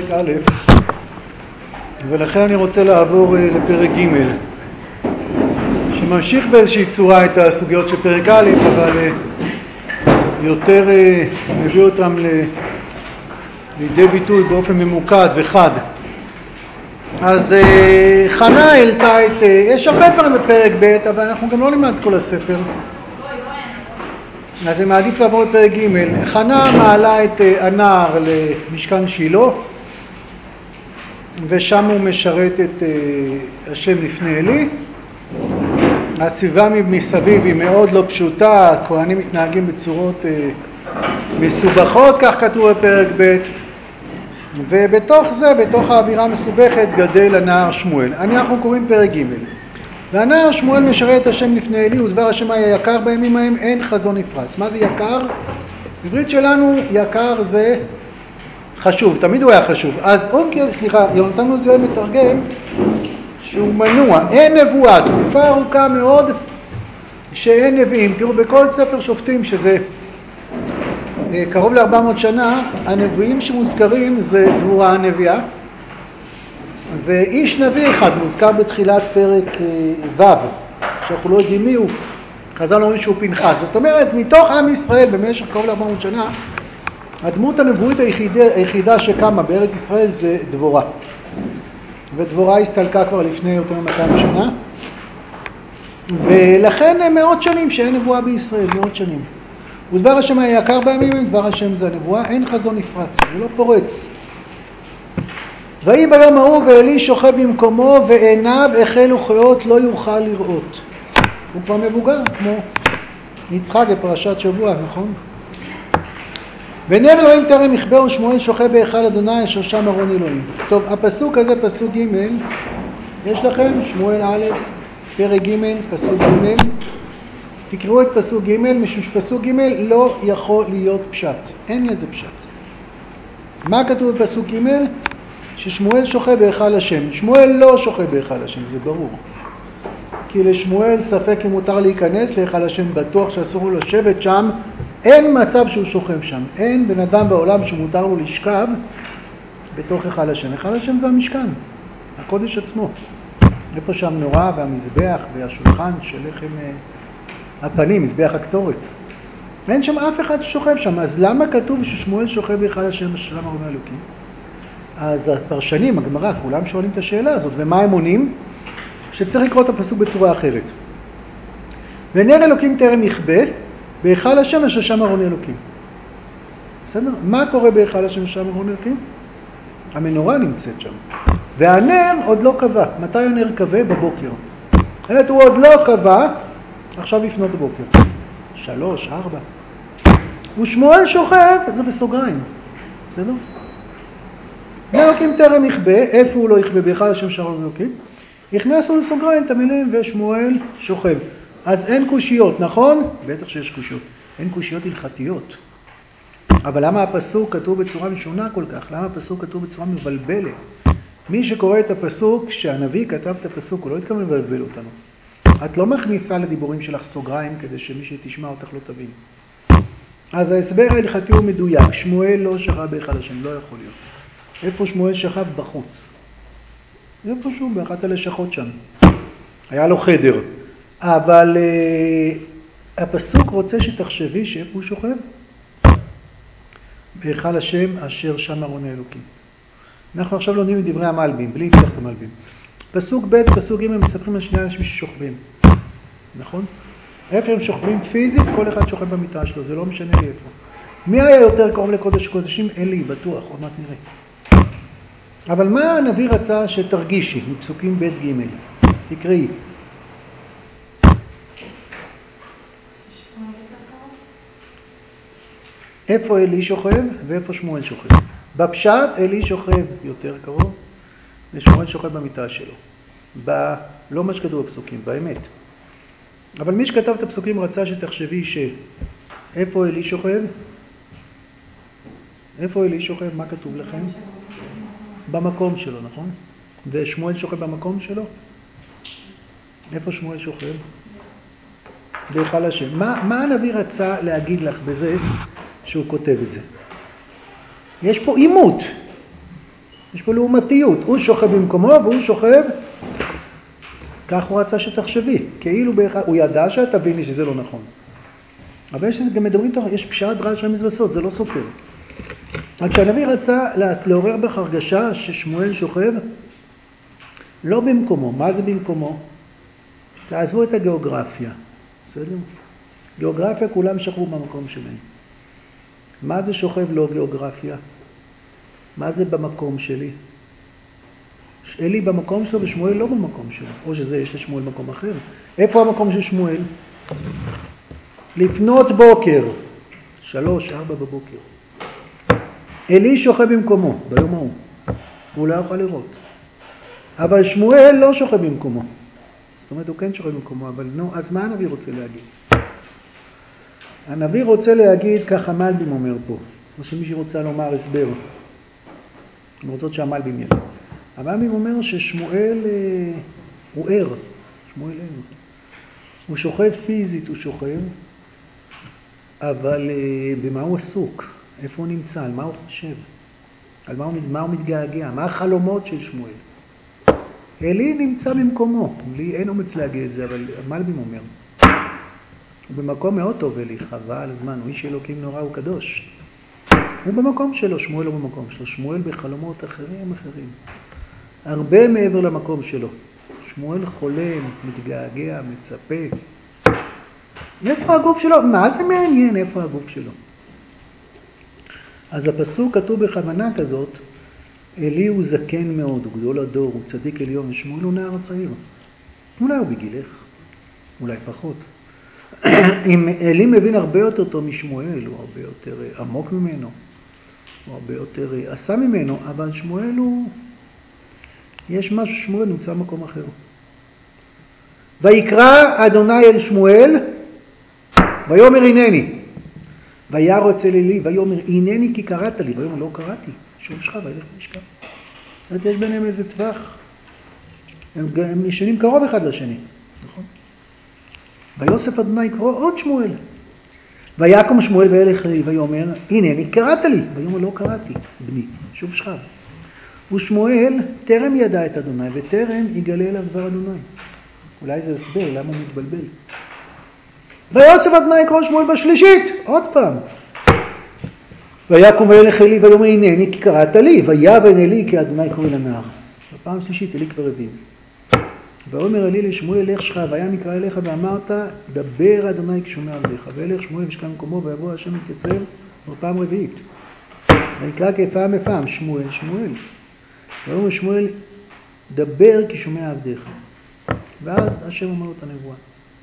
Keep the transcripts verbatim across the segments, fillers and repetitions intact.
א', ולכן אני רוצה לעבור לפרק ג', שממשיך באיזושהי צורה את הסוגיות של פרק א', אבל יותר מביא אותם לידי ביטוי באופן ממוקד וחד. אז חנה העלתה את, יש הרבה דברים בפרק ב', אבל אנחנו גם לא נלמד את כל הספר, אז אני מעדיף לעבור לפרק ג'. חנה מעלה את הנער למשכן שילה, ושם הוא משרת את השם לפני אלי. הסביבה מסביב היא מאוד לא פשוטה, הכהנים מתנהגים בצורות מסובכות, כך כתוב בפרק ב', ובתוך זה, בתוך האווירה מסובכת, גדל הנער שמואל. אנחנו קוראים פרק ג'. והנער שמואל משרת את השם לפני אלי, ודבר השם היה יקר בימים ההם, אין חזון נפרץ. מה זה יקר? בעברית שלנו יקר זה חשוב, תמיד הוא היה חשוב. אז אונקל, סליחה, יונתן עוזיאל מתרגם שהוא מנוע, אין נבואה, תקופה ארוכה מאוד שאין נביאים. תראו, בכל ספר שופטים, שזה קרוב ל-ארבע מאות שנה, הנביאים שמוזכרים זה דבורה הנביאה, ואיש נביא אחד מוזכר בתחילת פרק ו', שאנחנו לא יודעים מי הוא, חז"ל אומרים שהוא פנחס. זאת אומרת, מתוך עם ישראל במשך קרוב ל-ארבע מאות שנה, הדמות הנבואית היחידה, היחידה שקמה בארץ ישראל זה דבורה. ודבורה הסתלקה כבר לפני יותר מ-מאתיים שנה, ולכן מאות שנים שאין נבואה בישראל, מאות שנים. ודבר השם היה יקר בימים, דבר השם זה הנבואה, אין חזון נפרץ, זה לא פורץ. ויהי ביום ההוא ואלי שוכב במקומו, ועיניו החלו חיות לא יוכל לראות. הוא כבר מבוגר, כמו יצחק בפרשת שבוע, נכון? ונר אלוהים טרם יכבה, ושמואל שוכב בהיכל אדוני אשר שם ארון אלוהים. טוב, הפסוק הזה, פסוק ג', יש לכם? שמואל א', פרק ג', פסוק ג'. תקראו את פסוק ג', משום שפסוק ג' לא יכול להיות פשט. אין לזה פשט. מה כתוב בפסוק ג'? ששמואל שוכב בהיכל השם. שמואל לא שוכב בהיכל השם, זה ברור. כי לשמואל ספק אם מותר להיכנס להיכל השם, בטוח שאסור לו לשבת שם. אין מצב שהוא שוכב שם. אין בן אדם בעולם שמותר לו לשכב בתוך היכל השם. היכל השם זה המשכן, הקודש עצמו. איפה שהמנורה והמזבח והשולחן של לחם הפנים, מזבח הקטורת. אין שם אף אחד ששוכב שם. אז למה כתוב ששמואל שוכב בהיכל השם אשר שם ארון אלוקים? אז הפרשנים, הגמרא, כולם שואלים את השאלה הזאת. ומה הם עונים? שצריך לקרוא את הפסוק בצורה אחרת. ונר אלוקים טרם יכבה, בהיכל השם אשר שם ארון אלוקים. בסדר? מה קורה בהיכל השם אשר שם ארון אלוקים? המנורה נמצאת שם. והנר עוד לא קבע. מתי הנר קבע? בבוקר. זאת הוא עוד לא קבע, עכשיו לפנות בבוקר. שלוש, ארבע. ושמואל שוכב, זה בסוגריים. בסדר? אלוקים טרם יכבה, איפה הוא לא יכבה? בהיכל השם אשר ארון אלוקים. הכנסנו לסוגריים את המילים ושמואל שוכב. אז אין קושיות, נכון? בטח שיש קושיות. אין קושיות הלכתיות. אבל למה הפסוק כתוב בצורה משונה כל כך? למה הפסוק כתוב בצורה מבלבלת? מי שקורא את הפסוק, שהנביא כתב את הפסוק, הוא לא התכוון לבלבל אותנו. את לא מכניסה לדיבורים שלך סוגריים כדי שמי שתשמע אותך לא תבין. אז ההסבר ההלכתי הוא מדויק. שמואל לא שכב בהיכל השם, לא יכול להיות. איפה שמואל שכב? בחוץ. איפשהו באחת הלשכות שם. היה לו חדר. אבל uh, הפסוק רוצה שתחשבי שאיפה הוא שוכב? בהיכל השם אשר שם ארון האלוקים. אנחנו עכשיו לומדים את דברי המלבים, בלי לפתוח את המלבים. פסוק ב', פסוק ג' מספרים על שני אנשים ששוכבים. נכון? איפה הם שוכבים פיזית, כל אחד שוכב במיטה שלו, זה לא משנה לי איפה. מי היה יותר קרוב לקודש קודשים? אלי, בטוח, עוד מעט נראה. אבל מה הנביא רצה שתרגישי מפסוקים ב' ג'? תקראי. איפה אלי שוכב ואיפה שמואל שוכב? בפשט אלי שוכב יותר קרוב ושמואל שוכב במיטה שלו. ב... לא מה שכתוב בפסוקים, באמת. אבל מי שכתב את הפסוקים רצה שתחשבי ש... איפה אלי שוכב? איפה אלי שוכב? מה כתוב לכם? במקום שלו, נכון? ושמואל שוכב במקום שלו? איפה שמואל שוכב? בהיכל השם. מה, מה הנביא רצה להגיד לך בזה שהוא כותב את זה? יש פה עימות. יש פה לעומתיות, הוא שוכב במקומו והוא שוכב, כך הוא רצה שתחשבי, כאילו באחד, הוא ידע שאת תביני שזה לא נכון. אבל יש גם מדברים, יש פשעת דרש המזווסות, זה לא סותר. רק שהנביא רצה לעורר בך הרגשה ששמואל שוכב לא במקומו. מה זה במקומו? תעזבו את הגיאוגרפיה, בסדר? גיאוגרפיה כולם שכבו במקום שלהם. מה זה שוכב לא גיאוגרפיה? מה זה במקום שלי? אלי במקום שלו ושמואל לא במקום שלו. או שזה יש לשמואל מקום אחר. איפה המקום של שמואל? לפנות בוקר. שלוש, ארבע בבוקר. אלי שוכב במקומו, ביום ההוא. הוא לא יכול לראות. אבל שמואל לא שוכב במקומו. זאת אומרת, הוא כן שוכב במקומו, אבל נו, אז מה הנביא רוצה להגיד? הנביא רוצה להגיד, ככה מלבים אומר פה, או שמישהו רוצה לומר הסבר. הם רוצות שהמלבים יגיד. המלבים אומר ששמואל אה, הוא ער, שמואל ער. הוא שוכב פיזית, הוא שוכב, אבל אה, במה הוא עסוק? איפה הוא נמצא? על מה הוא חושב? על מה הוא, מה הוא מתגעגע? מה החלומות של שמואל? אלי נמצא במקומו, לי אין אומץ להגיד את זה, אבל מלבים אומר. הוא במקום מאוד טוב, אלי, חבל הזמן, הוא איש אלוקים נורא, הוא קדוש. הוא במקום שלו, שמואל לא במקום שלו, שמואל בחלומות אחרים אחרים. הרבה מעבר למקום שלו. שמואל חולם, מתגעגע, מצפה. איפה הגוף שלו? מה זה מעניין איפה הגוף שלו? אז הפסוק כתוב בכוונה כזאת, אלי הוא זקן מאוד, הוא גדול הדור, הוא צדיק עליון, ושמואל הוא נער צעיר. אולי הוא בגילך, אולי פחות. אם אלי מבין הרבה יותר טוב משמואל, הוא הרבה יותר עמוק ממנו, הוא הרבה יותר עשה ממנו, אבל שמואל הוא, יש משהו, שמואל נמצא במקום אחר. ויקרא אדוני אל שמואל, ויאמר הנני, וירא אצל אלי, ויאמר הנני כי קראת לי, ויאמר לא קראתי, שוב שכב וילך וישכב. יש ביניהם איזה טווח, הם, הם ישנים קרוב אחד לשני, נכון? ויוסף אדוני יקרא עוד שמואל. ויקום שמואל וילך אלי ויאמר הנני קראת לי, ויאמר לא קראתי בני, שוב שכב. ושמואל טרם ידע את אדוני וטרם יגלה אליו דבר אדוני. אולי זה הסבר למה הוא מתבלבל. ויוסף אדוני יקרא שמואל בשלישית, עוד פעם. ויקום וילך אלי ויאמר הנני כי קראת לי, ויבן אלי כי אדוני קורא לנער. בפעם שלישית אלי כבר הבין. ואומר אלי לשמואל לך שכב, וים יקרא אליך ואמרת דבר אדוני כשומע עבדיך. וילך שמואל וישכב במקומו ויבוא השם להתייצב בפעם רביעית. ויקרא כפעם בפעם שמואל שמואל. ואומר שמואל דבר כי שומע עבדיך. ואז השם אומר לו את הנבואה.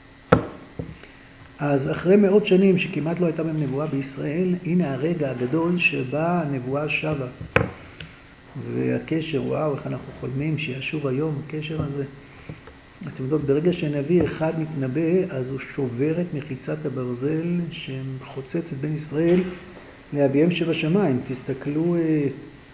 אז אחרי מאות שנים שכמעט לא הייתה בהם נבואה בישראל, הנה הרגע הגדול שבה הנבואה שבה. והקשר, וואו, איך אנחנו חולמים שישוב היום, הקשר הזה. אתם יודעות, ברגע שנביא אחד מתנבא, אז הוא שובר את מחיצת הברזל שחוצצת בין ישראל לאביהם שבשמיים. תסתכלו אה,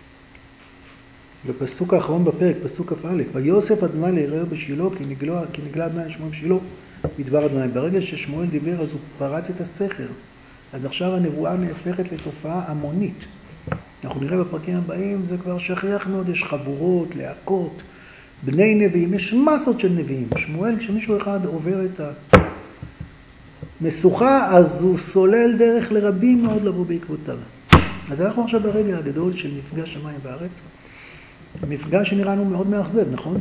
בפסוק האחרון בפרק, פסוק כ"א, ויוסף אדוני לערער בשילה כי נגלה, כי נגלה אדוני לשמואל בשילה בדבר אדוני. ברגע ששמואל דיבר אז הוא פרץ את הסכר. אז עכשיו הנבואה נהפכת לתופעה המונית. אנחנו נראה בפרקים הבאים, זה כבר שכיח מאוד, יש חבורות, להקות, בני נביאים, יש מסות של נביאים. שמואל, כשמישהו אחד עובר את המשוכה, אז הוא סולל דרך לרבים מאוד לבוא בעקבותיו. אז אנחנו עכשיו ברגע הגדול של מפגש שמיים בארץ. מפגש שנראה לנו מאוד מאכזב, נכון?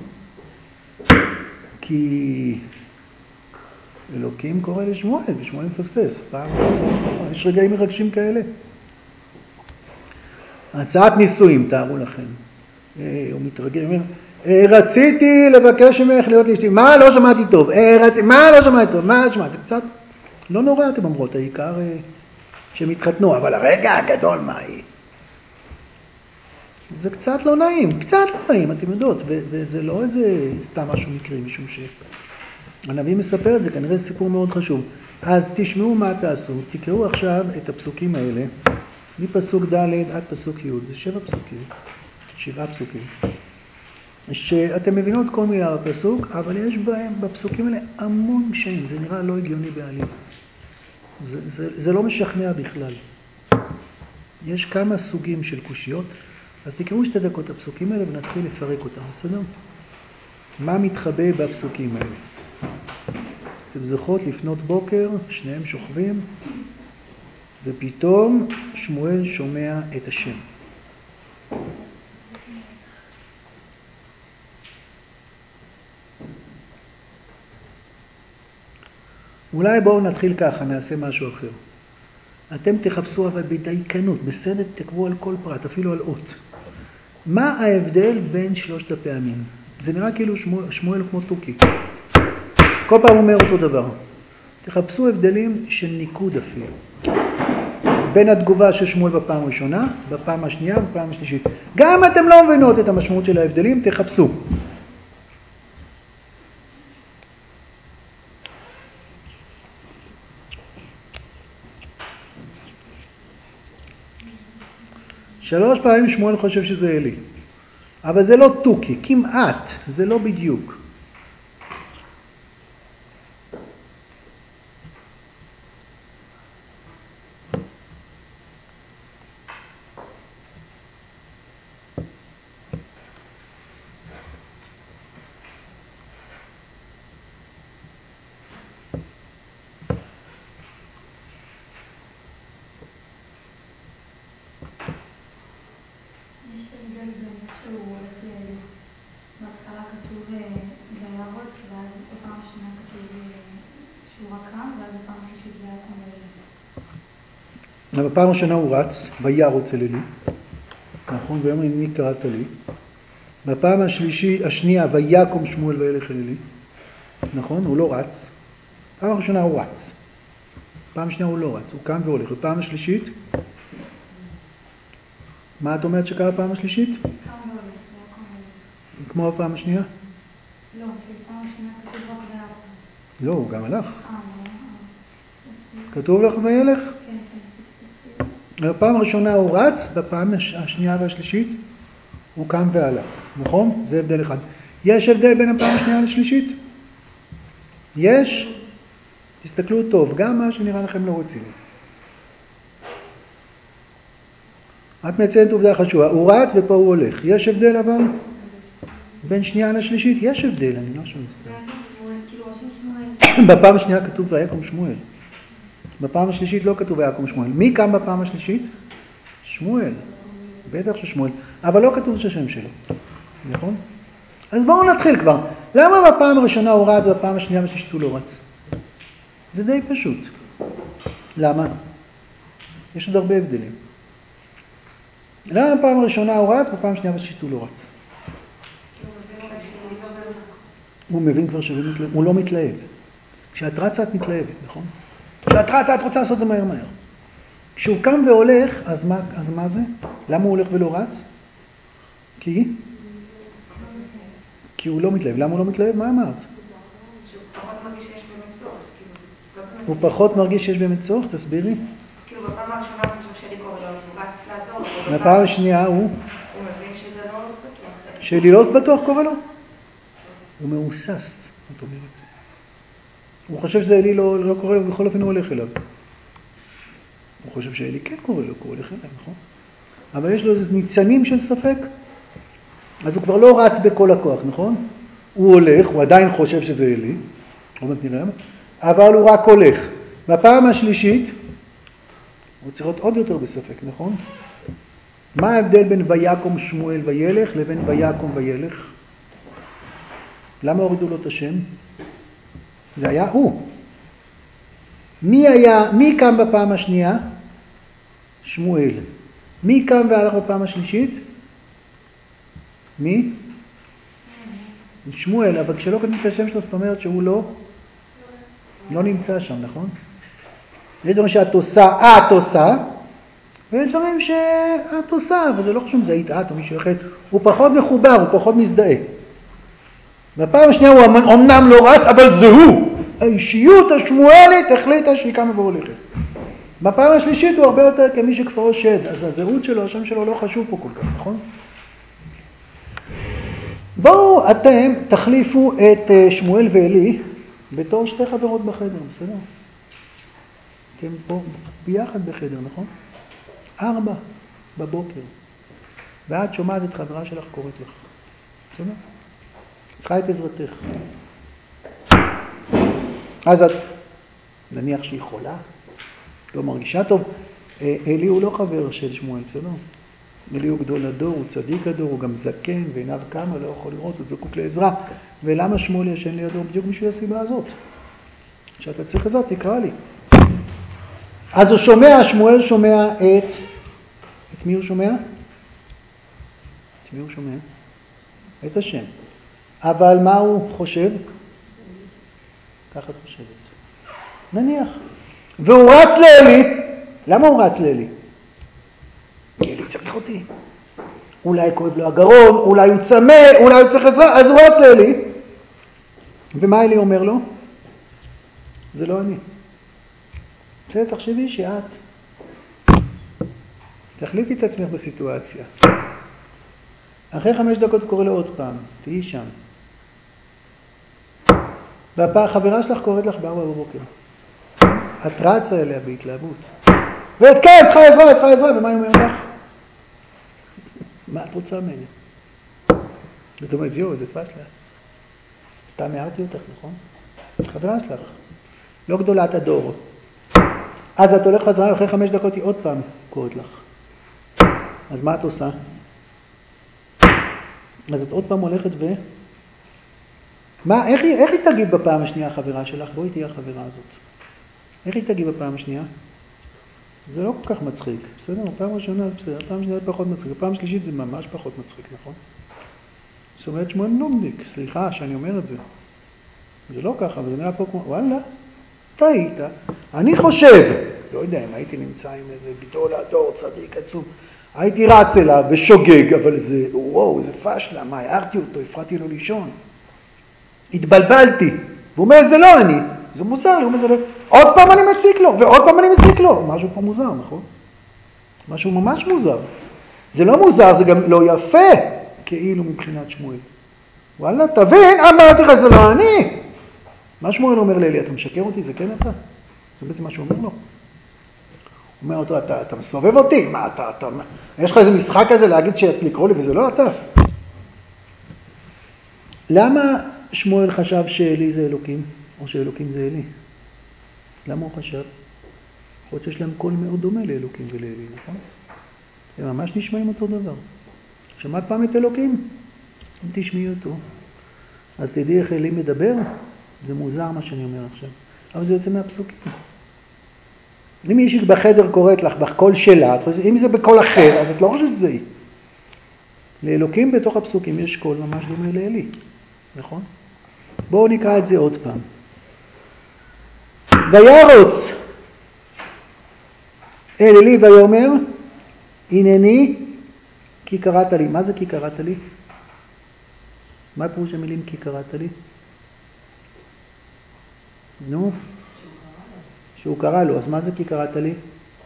כי אלוקים קורא לשמואל, ושמואל מפספס. פעם, יש רגעים מרגשים כאלה. הצעת נישואים, תארו לכם. הוא מתרגש, אומר, רציתי לבקש ממך להיות לאשתי. מה לא שמעתי טוב? רצ... מה לא שמעתי טוב? מה שמעתי? זה קצת לא נורא, אתם אומרות, העיקר שהם התחתנו, אבל הרגע הגדול מה היא? זה קצת לא נעים, קצת לא נעים, אתם יודעות, ו- וזה לא איזה סתם משהו מקרי, משום שהנביא מספר את זה, כנראה סיפור מאוד חשוב. אז תשמעו מה תעשו, תקראו עכשיו את הפסוקים האלה, מפסוק ד' עד פסוק י', זה שבע פסוקים, שבעה פסוקים, שאתם מבינות כל מילה בפסוק, אבל יש בהם, בפסוקים האלה המון קשיים, זה נראה לא הגיוני בעליל. זה, זה, זה לא משכנע בכלל. יש כמה סוגים של קושיות, אז תקראו שתי דקות את הפסוקים האלה ונתחיל לפרק אותם, בסדר? מה מתחבא בפסוקים האלה? אתם זוכרות לפנות בוקר, שניהם שוכבים, ופתאום שמואל שומע את השם. אולי בואו נתחיל ככה, נעשה משהו אחר. אתם תחפשו אבל בדייקנות, בסדר, תקבעו על כל פרט, אפילו על אות. מה ההבדל בין שלושת הפעמים? זה נראה כאילו שמואל, שמואל כמו תוכי. כל פעם אומר אותו דבר. תחפשו הבדלים של ניקוד אפילו. בין התגובה של שמואל בפעם הראשונה, בפעם השנייה ובפעם השלישית. גם אם אתם לא מבינות את המשמעות של ההבדלים, תחפשו. שלוש פעמים שמואל חושב שזה אלי. אבל זה לא תוכי, כמעט, זה לא בדיוק. בפעם הראשונה הוא רץ, וירוץ אל אלי, נכון? ויאמר הנני קראת לי. בפעם השלישי, השנייה, ויקום שמואל וילך אל אלי, נכון? הוא לא רץ. בפעם הראשונה הוא רץ. בפעם השנייה הוא לא רץ, הוא קם והולך. בפעם השלישית, מה את אומרת שקרה בפעם השלישית? קם והולך, ויקום והולך. כמו בפעם השנייה? לא, בפעם השנייה כתוב רק ויקום. לא, הוא גם הלך. אה, כתוב לך וילך? כן, כן. בפעם הראשונה הוא רץ, בפעם השנייה והשלישית הוא קם והלך, נכון? זה הבדל אחד. יש הבדל בין הפעם השנייה לשלישית? יש? תסתכלו טוב, גם מה שנראה לכם לא רציני. את מציינת עובדה חשובה, הוא רץ ופה הוא הולך. יש הבדל אבל? בין שנייה לשלישית? יש הבדל, אני לא שואל סתם. בפעם השנייה כתוב ויקום שמואל. בפעם השלישית לא כתוב ויקום שמואל. מי קם בפעם השלישית? שמואל. בטח ששמואל. אבל לא כתוב שהשם שלו. נכון? אז בואו נתחיל כבר. למה בפעם הראשונה הוא רץ ובפעם השנייה והשלישית הוא לא רץ? זה די פשוט. למה? יש עוד הרבה הבדלים. למה בפעם הראשונה הוא רץ ובפעם השנייה והשלישית הוא לא רץ? הוא מבין כבר שהוא לא מתלהב. כשאת רצה את מתלהבת, נכון? כשאת רצה את רוצה לעשות את זה מהר מהר. כשהוא קם והולך, אז מה, אז מה זה? למה הוא הולך ולא רץ? כי? כי הוא לא מתלהב. למה הוא לא מתלהב? מה אמרת? שהוא פחות מרגיש שיש באמת צורך. הוא פחות מרגיש שיש באמת צורך? תסבירי. כאילו בפעם הראשונה הוא חושב שלי קורא לו, אז הוא רץ לעזור לו. בפעם השנייה הוא? הוא מבין שזה לא בטוח. שלי לא בטוח קורא לו? הוא מאוסס, זאת אומרת. הוא חושב שזה אלי לא, לא קורא לו, בכל אופן הוא הולך אליו. הוא חושב שאלי כן קורא לו, הוא הולך אליו, נכון? אבל יש לו איזה ניצנים של ספק. אז הוא כבר לא רץ בכל הכוח, נכון? הוא הולך, הוא עדיין חושב שזה אלי, אבל הוא רק הולך. בפעם השלישית, הוא צריך להיות עוד יותר בספק, נכון? מה ההבדל בין ויקום שמואל וילך לבין ויקום וילך? למה הורידו לו את השם? זה היה הוא. מי היה, מי קם בפעם השנייה? שמואל. מי קם והלך בפעם השלישית? מי? שמואל, אבל כשלא כתוב את השם שלו, זאת אומרת שהוא לא, לא נמצא שם, נכון? יש דברים שאת עושה, את עושה, ויש דברים שאת עושה, אבל זה לא חשוב אם זה היית את או מישהו אחר, הוא פחות מחובר, הוא פחות מזדהה. בפעם השנייה הוא אמנם לא רץ, אבל זה הוא. האישיות השמואלית החליטה שהיא קמה והולכת. בפעם השלישית הוא הרבה יותר כמי שכפרו שד, אז הזהות שלו, השם שלו לא חשוב פה כל כך, נכון? בואו אתם תחליפו את שמואל ואלי בתור שתי חברות בחדר, בסדר? אתם פה ביחד בחדר, נכון? ארבע בבוקר. ואת שומעת את חברה שלך קוראת לך. בסדר? צריכה את עזרתך. אז את, נניח שהיא חולה, לא מרגישה טוב. אלי הוא לא חבר של שמואל, בסדר? אלי הוא גדול הדור, הוא צדיק הדור, הוא גם זקן, ועיניו כמה, לא יכול לראות, הוא זקוק לעזרה. ולמה שמואל ישן לידו? בדיוק בשביל הסיבה הזאת. כשאתה צריך עזרה, תקרא לי. אז הוא שומע, שמואל שומע את... את מי הוא שומע? את מי הוא שומע? את השם. אבל מה הוא חושב? ככה את חושבת. נניח. והוא רץ לאלי. למה הוא רץ לאלי? כי אלי צריך אותי. אולי כואב לו הגרון, אולי הוא צמא, אולי הוא צריך עזרה, אז הוא רץ לאלי. ומה אלי אומר לו? זה לא אני. בסדר, תחשבי שאת. תחליפי את עצמך בסיטואציה. אחרי חמש דקות קורא לו עוד פעם, תהיי שם. והחברה שלך קוראת לך בארבע בבוקר. את רצה אליה בהתלהבות. ואת כן, צריכה עזרה, צריכה עזרה, ומה היא אומרת לך? מה את רוצה ממני? זאת אומרת, יו, איזה פשלה. סתם הערתי אותך, נכון? חברה שלך. לא גדולת הדור. אז את הולך חזרה, אחרי חמש דקות היא עוד פעם קוראת לך. אז מה את עושה? אז את עוד פעם הולכת ו... מה, איך היא, איך היא תגיד בפעם השנייה החברה שלך? בואי תהיה החברה הזאת. איך היא תגיד בפעם השנייה? זה לא כל כך מצחיק, בסדר? הפעם הראשונה זה בסדר, הפעם השנייה זה פחות מצחיק, הפעם השלישית זה ממש פחות מצחיק, נכון? זאת אומרת שמואל נודניק, סליחה שאני אומר את זה. זה לא ככה, אבל זה נראה פה כמו, וואלה, טעית. אני חושב, לא יודע אם הייתי נמצא עם איזה גדול הדור, צדיק עצום, הייתי רץ אליו ושוגג, אבל זה, וואו, איזה פשלה, מה, הערתי אותו, הפרעתי לו לישון. התבלבלתי, והוא אומר, זה לא אני, זה מוזר לי, הוא אומר, זה לא... עוד פעם אני מציק לו, ועוד פעם אני מציק לו. משהו פה מוזר, נכון? משהו ממש מוזר. זה לא מוזר, זה גם לא יפה, כאילו מבחינת שמואל. וואלה, תבין, אמרתי לך, זה לא אני. מה שמואל אומר לאלי, אתה משקר אותי, זה כן אתה? זה בעצם מה שהוא אומר לו. הוא אומר אותו, אתה, אתה מסובב אותי, מה אתה, אתה, יש לך איזה משחק כזה להגיד שלקרוא לי וזה לא אתה? למה שמואל חשב שאלי זה אלוקים, או שאלוקים זה אלי? למה הוא חשב? יכול להיות שיש להם קול מאוד דומה לאלוקים ולאלי, נכון? הם ממש נשמעים אותו דבר. שמעת פעם את אלוקים? אם תשמעי אותו. אז תדעי איך אלי מדבר? זה מוזר מה שאני אומר עכשיו. אבל זה יוצא מהפסוקים. אם מישהי בחדר קוראת לך בקול שלה, אם זה בקול אחר, אז את לא חושבת שזה היא. לאלוקים בתוך הפסוקים יש קול ממש דומה לאלי. נכון? בואו נקרא את זה עוד פעם. וירוץ אל אלי ויאמר, הנני כי קראת לי. מה זה כי קראת לי? מה פירוש המילים כי קראת לי? נו, שהוא קרא לו. אז מה זה כי קראת לי?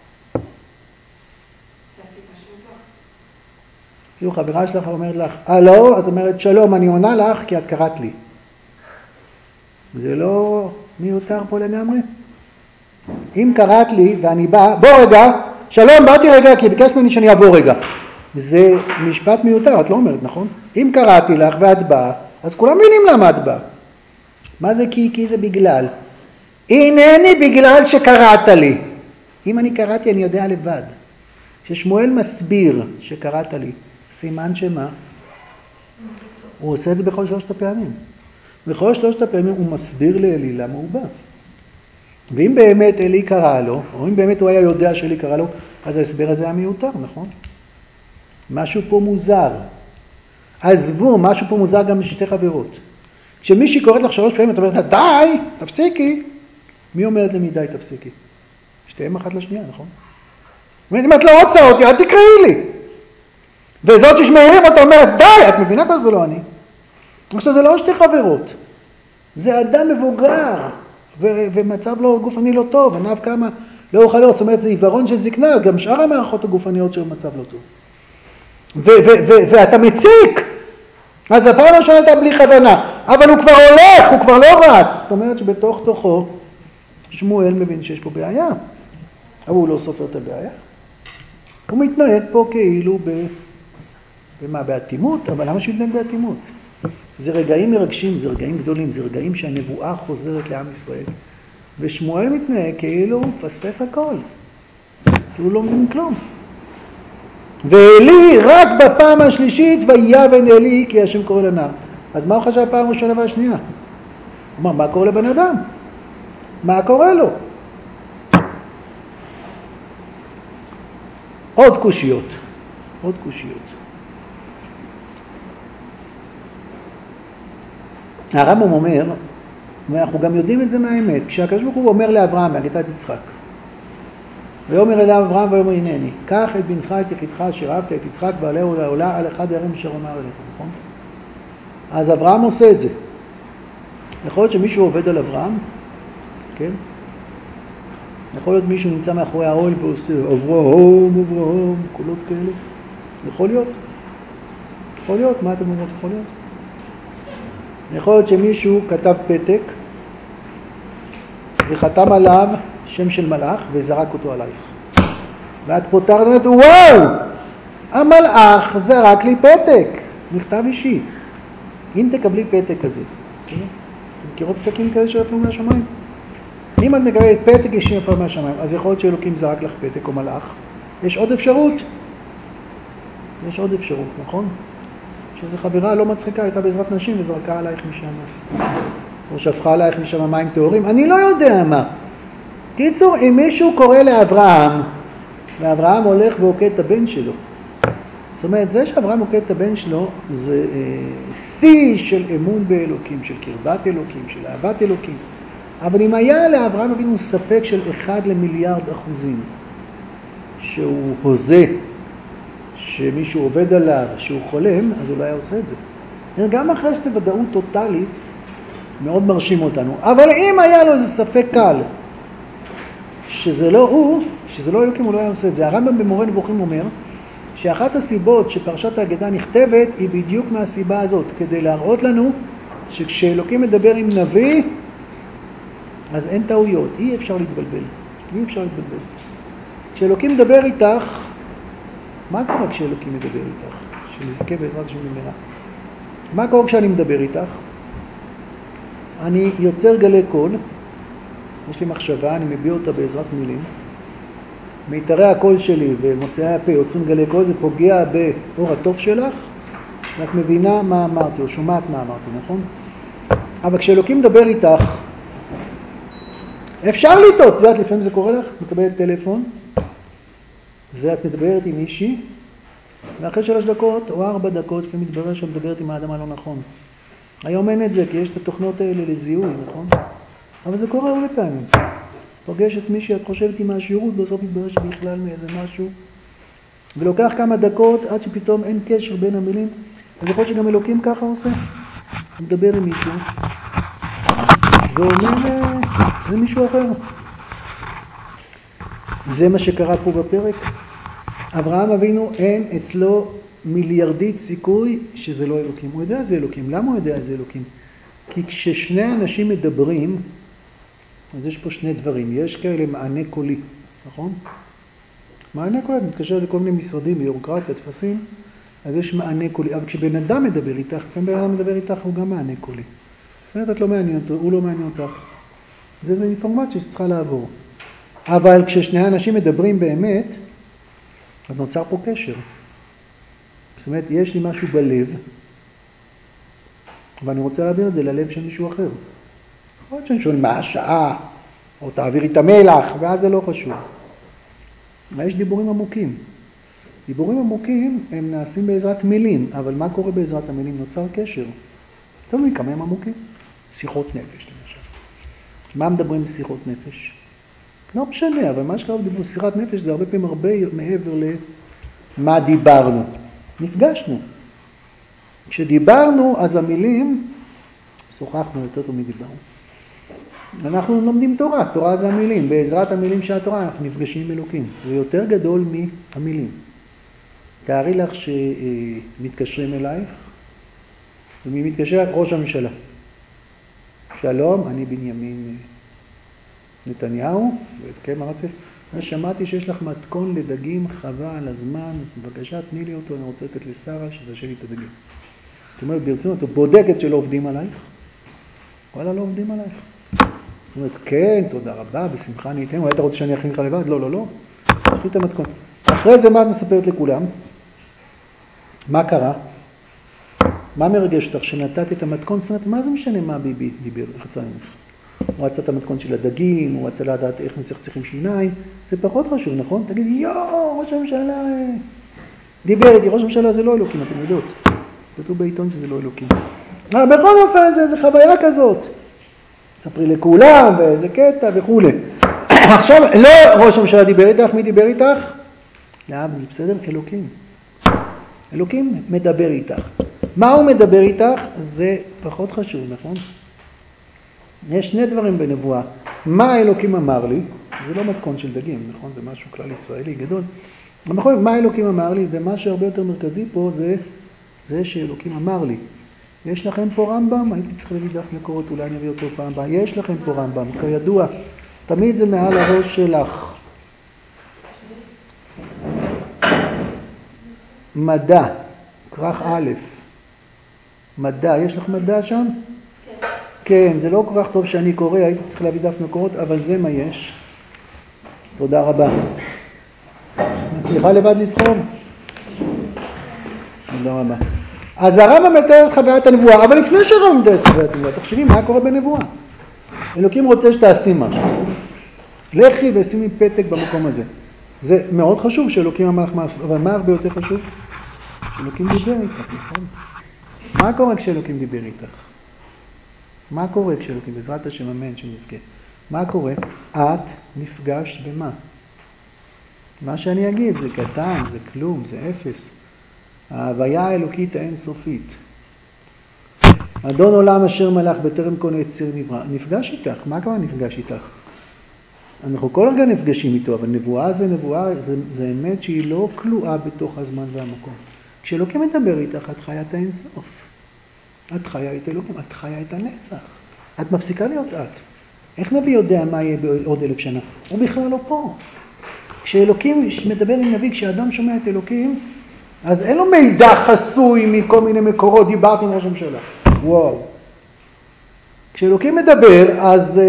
כאילו חברה שלך אומרת לך, הלו, את אומרת שלום, אני עונה לך כי את קראת לי. זה לא מיותר פה לגמרי? אם קראת לי ואני בא, בוא רגע, שלום, באתי רגע כי ביקשת ממני שאני אבוא רגע. זה משפט מיותר, את לא אומרת, נכון? אם קראתי לך ואת באה, אז כולם מבינים למה את באה. מה זה כי? כי זה בגלל. הנני בגלל שקראת לי. אם אני קראתי אני יודע לבד. כששמואל מסביר שקראת לי, סימן שמה? הוא עושה את זה בכל שלושת הפעמים. בכל שלושת הפעמים הוא מסביר לאלי למה הוא בא. ואם באמת אלי קרא לו, או אם באמת הוא היה יודע שאלי קרא לו, אז ההסבר הזה היה מיותר, נכון? משהו פה מוזר. עזבו, משהו פה מוזר גם לשתי חברות. כשמישהי קוראת לך שלוש פעמים, אתה אומרת לה, די, תפסיקי. מי אומרת למי די, תפסיקי? שתיהם אחת לשנייה, נכון? אם את לא רוצה אותי, אל תקראי לי. וזאת ששמעירים אותה אומרת, די, את מבינה כבר זה לא אני. עכשיו זה לא שתי חברות. זה אדם מבוגר, ו- ומצב לו גופני לא טוב, עיניו כמה לא אוכל להיות. זאת אומרת, זה עיוורון של זקנה, גם שאר המערכות הגופניות של מצב לא טוב. ו- ו- ו- ואתה מציק. אז הפעם הראשונה הייתה בלי כוונה, אבל הוא כבר הולך, הוא כבר לא רץ. זאת אומרת שבתוך תוכו שמואל מבין שיש פה בעיה. אבל הוא לא סופר את הבעיה. הוא מתנהג פה כאילו ומה, באטימות? אבל למה שהוא יתנהג באטימות? זה רגעים מרגשים, זה רגעים גדולים, זה רגעים שהנבואה חוזרת לעם ישראל. ושמואל מתנהג כאילו הוא פספס הכל. הוא לא מבין כלום. ואלי רק בפעם השלישית ויבן אלי כי השם קורא לנער. אז מה הוא חשב פעם ראשונה והשנייה? הוא אמר, מה קורה לבן אדם? מה קורה לו? עוד קושיות. עוד קושיות. הרמב"ם אומר, ואנחנו גם יודעים את זה מהאמת, כשהקדוש ברוך הוא אומר לאברהם, בהגדת יצחק, ויאמר אליו אברהם ויאמר הנני, קח את בנך את יחידך אשר אהבת את יצחק ועלהו לעולה על אחד הערים אשר אמר אליך, נכון? אז אברהם עושה את זה. יכול להיות שמישהו עובד על אברהם, כן? יכול להיות מישהו נמצא מאחורי האוהל ועושה אברהם, אברהם, קולות כאלה. יכול להיות. יכול להיות, מה אתם אומרות? יכול להיות. יכול להיות שמישהו כתב פתק וחתם עליו שם של מלאך וזרק אותו עלייך. ואת פותרת ואומרת, וואו! המלאך זרק לי פתק. מכתב אישי. אם תקבלי פתק כזה, אתם מכירות פתקים כאלה שנפלו מהשמיים? אם את מקבלת פתק אישי נפל מהשמיים, אז יכול להיות שאלוקים זרק לך פתק או מלאך. יש עוד אפשרות. יש עוד אפשרות, נכון? שזו חברה לא מצחיקה, הייתה בעזרת נשים וזרקה עלייך משם. או שפכה עלייך משם מים טהורים. אני לא יודע מה. קיצור, אם מישהו קורא לאברהם, ואברהם הולך ועוקד את הבן שלו. זאת אומרת, זה שאברהם עוקד את הבן שלו, זה שיא אה, של אמון באלוקים, של קרבת אלוקים, של אהבת אלוקים. אבל אם היה לאברהם אבינו ספק של אחד למיליארד אחוזים, שהוא הוזה, שמישהו עובד עליו, שהוא חולם, אז הוא לא היה עושה את זה. גם אחרי שזו ודאות טוטלית, מאוד מרשים אותנו. אבל אם היה לו איזה ספק קל, שזה לא הוא, שזה לא אלוקים, הוא לא היה עושה את זה. הרמב"ם במורה נבוכים אומר, שאחת הסיבות שפרשת ההגדה נכתבת, היא בדיוק מהסיבה הזאת, כדי להראות לנו, שכשאלוקים מדבר עם נביא, אז אין טעויות, אי אפשר להתבלבל, אי אפשר להתבלבל. כשאלוקים מדבר איתך, מה קורה כשאלוקים מדבר איתך? שנזכה בעזרת השם במהרה. מה קורה כשאני מדבר איתך? אני יוצר גלי קול, יש לי מחשבה, אני מביא אותה בעזרת מילים. מיתרי הקול שלי ומוצאי הפה יוצרים גלי קול, זה פוגע באור הטוב שלך, ואת מבינה מה אמרתי, או שומעת מה אמרתי, נכון? אבל כשאלוקים מדבר איתך, אפשר לטעות, יודעת, לפעמים זה קורה לך, מקבלת טלפון, ואת מדברת עם מישהי, ואחרי שלוש דקות או ארבע דקות, לפעמים מתברר שאת מדברת עם האדם הלא נכון. היום אין את זה, כי יש את התוכנות האלה לזיהוי, נכון? אבל זה קורה הרבה פעמים. פוגשת מישהי, את חושבת עם השירות, בסוף מתברר שבכלל מאיזה משהו, ולוקח כמה דקות עד שפתאום אין קשר בין המילים, אז יכול להיות שגם אלוקים ככה עושה. הוא מדבר עם מישהו, ואומר, זה מישהו אחר. זה מה שקרה פה בפרק. אברהם אבינו אין אצלו מיליארדית סיכוי שזה לא אלוקים. הוא יודע זה אלוקים. למה הוא יודע זה אלוקים? כי כששני אנשים מדברים, אז יש פה שני דברים. יש כאלה מענה קולי, נכון? מענה קולי, את מתקשרת לכל מיני משרדים, ביורוקרטיה, תפסים, אז יש מענה קולי. אבל כשבן אדם מדבר איתך, לפעמים בן אדם מדבר איתך, הוא גם מענה קולי. לפעמים את לא מעניין אותו, הוא לא מעניין אותך. זה, זה אינפורמציה שצריכה לעבור. אבל כששני אנשים מדברים באמת, אז נוצר פה קשר. זאת אומרת, יש לי משהו בלב, ואני רוצה להעביר את זה ללב של מישהו אחר. יכול להיות שאני שואל מה השעה, או תעבירי את המלח, ואז זה לא חשוב. יש דיבורים עמוקים. דיבורים עמוקים הם נעשים בעזרת מילים, אבל מה קורה בעזרת המילים? נוצר קשר. אתם יודעים כמה הם עמוקים? שיחות נפש, למשל. מה מדברים בשיחות נפש? לא משנה, אבל מה שקרה בשיחת נפש זה הרבה פעמים הרבה מעבר למה דיברנו. נפגשנו. כשדיברנו, אז המילים, שוחחנו יותר טוב מדיברנו. אנחנו לומדים תורה, תורה זה המילים. בעזרת המילים של התורה אנחנו נפגשים עם אלוקים. זה יותר גדול מהמילים. תארי לך שמתקשרים אלייך, ומי מתקשר? ראש הממשלה. שלום, אני בנימין נתניהו, כן, מה רצית? שמעתי שיש לך מתכון לדגים, חבל על הזמן, בבקשה תני לי אותו, אני רוצה לתת לשרה שתשאיר לי את הדגים. זאת אומרת, ברצינות, את בודקת שלא עובדים עלייך? וואלה, לא עובדים עלייך. זאת אומרת, כן, תודה רבה, בשמחה אני אתן, אולי אתה רוצה שאני אכין לך לבד? לא, לא, לא. יש לי את המתכון. אחרי זה מה את מספרת לכולם? מה קרה? מה מרגש אותך? שנתת את המתכון? זאת אומרת, מה זה משנה מה ביבי דיבר? איך יצא ממך? הוא רצה את המתכון של הדגים, הוא רצה לדעת איך מצחצחים שיניים, זה פחות חשוב, נכון? תגיד, יואו, ראש הממשלה דיבר איתי, ראש הממשלה זה לא אלוקים, אתם יודעות. כתוב בעיתון שזה לא אלוקים. אה, בכל אופן זה, זה חוויה כזאת. ספרי לכולם, ואיזה קטע וכו'. עכשיו, לא ראש הממשלה דיבר איתך, מי דיבר איתך? להבדיל, בסדר? אלוקים. אלוקים מדבר איתך. מה הוא מדבר איתך? זה פחות חשוב, נכון? יש שני דברים בנבואה. מה האלוקים אמר לי? זה לא מתכון של דגים, נכון? זה משהו כלל ישראלי גדול. נכון, מה האלוקים אמר לי? ומה שהרבה יותר מרכזי פה זה, זה שאלוקים אמר לי. יש לכם פה רמב"ם? הייתי צריך להביא דף מקורות, אולי אני אביא אותו פעם הבאה. יש לכם פה רמב"ם, כידוע. תמיד זה מעל הראש שלך. מדע, כרך א', מדע, יש לך מדע שם? כן. כן, זה לא כל כך טוב שאני קורא, הייתי צריך להביא דף מקורות, אבל זה מה יש. תודה רבה. מצליחה לבד לסחוב? תודה רבה. אז הרמב"ם מתאר את חוויית הנבואה, אבל לפני שהרמב"ם מתאר את חוויית הנבואה, תחשבי מה קורה בנבואה. אלוקים רוצה שתעשי משהו. לכי ושימי פתק במקום הזה. זה מאוד חשוב שאלוקים אמר לך מה לעשות, אבל מה הרבה יותר חשוב? שאלוקים דיבר איתך, נכון? מה קורה כשאלוקים דיבר איתך? מה קורה כשאלוקים, בעזרת השם אמן שנזכה? מה קורה? את נפגשת במה? מה שאני אגיד זה קטן, זה כלום, זה אפס. ההוויה האלוקית האינסופית. אדון עולם אשר מלך בטרם כל יציר נברא. נפגש איתך, מה כבר נפגש איתך? אנחנו כל רגע נפגשים איתו, אבל נבואה זה נבואה, זה, זה אמת שהיא לא כלואה בתוך הזמן והמקום. כשאלוקים מדבר איתך, את חיה את האינסוף. את חיה את אלוקים, את חיה את הנצח. את מפסיקה להיות את. איך נביא יודע מה יהיה בעוד אלף שנה? הוא בכלל לא פה. כשאלוקים מדבר עם נביא, כשאדם שומע את אלוקים, אז אין לו מידע חסוי מכל מיני מקורות, דיברתי עם ראש הממשלה. וואו. כשאלוקים מדבר, אז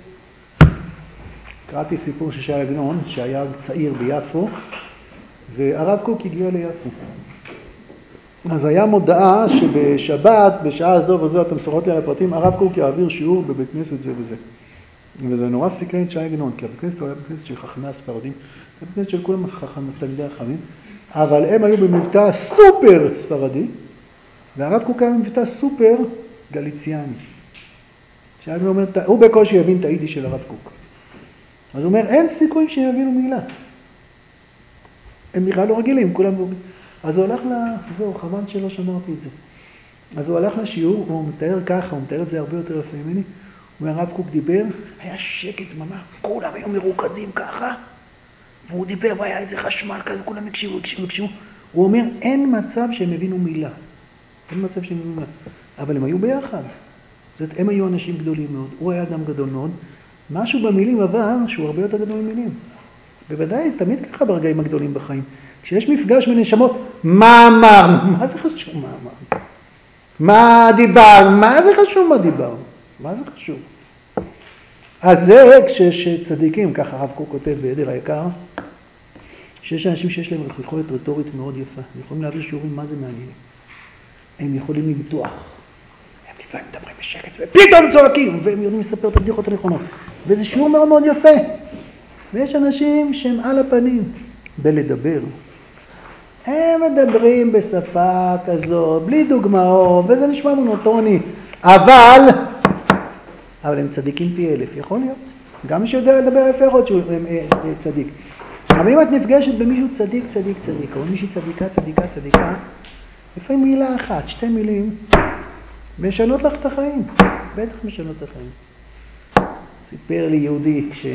קראתי סיפור של שי עגנון, שהיה צעיר ביפו, והרב קוק הגיע ליפו. אז היה מודעה שבשבת, בשעה הזו וזו, אתם מסורות לי על הפרטים, הרב קוק יעביר שיעור בבית כנסת זה וזה. וזה נורא סקרן את שי עגנון, כי הבית כנסת הוא היה בית כנסת של חכמי הספרדים, בית כנסת של כולם חכמים, תלמידי החכמים, אבל הם היו במבטא סופר ספרדי, והרב קוק היה במבטא סופר גליציאני. שי עגנון אומר, הוא בקושי יבין את היידיש של הרב קוק. אז הוא אומר, אין סיכויים שיבינו מילה. הם בכלל לא רגילים, כולם... אז הוא הלך ל... זהו, חבל שלא שמרתי את זה. אז הוא הלך לשיעור, הוא מתאר ככה, הוא מתאר את זה הרבה יותר יפה ממני. הוא אומר, הרב קוק דיבר, היה שקט ממש, כולם היו מרוכזים ככה, והוא דיבר, והיה איזה חשמל כזה, כולם הקשיבו, הקשיבו, הקשיבו. הוא אומר, אין מצב שהם הבינו מילה. אין מצב שהם הבינו מילה. אבל הם היו ביחד. זאת אומרת, הם היו אנשים גדולים מאוד, הוא היה אדם גדול מאוד. משהו במילים עבר שהוא הרבה יותר גדול ממילים. בוודאי, תמיד ככה ברגעים הגדולים בחיים. כשיש מפגש מנשמות, מה אמר? מה זה חשוב מה אמר? מה דיבר? מה זה חשוב מה דיבר? מה זה חשוב? אז זה כשצדיקים, ככה הרב קוק כותב בעדר היקר, שיש אנשים שיש להם יכולת רטורית מאוד יפה. הם יכולים להעביר שיעורים מה זה מעניינים. הם יכולים למתוח. הם לפעמים מדברים בשקט ופתאום צועקים, והם יודעים לספר את הבדיחות הנכונות. וזה שיעור מאוד מאוד יפה. ויש אנשים שהם על הפנים בלדבר. הם מדברים בשפה כזאת, בלי דוגמאות, וזה נשמע מונוטוני. אבל, אבל הם צדיקים פי אלף, יכול להיות. גם מי שיודע לדבר יפה יכול להיות שהוא צדיק. אבל אם את נפגשת במישהו צדיק, צדיק, צדיק, או מישהי צדיקה, צדיקה, צדיקה, לפעמים מילה אחת, שתי מילים, משנות לך את החיים. בטח משנות את החיים. סיפר לי יהודי ש...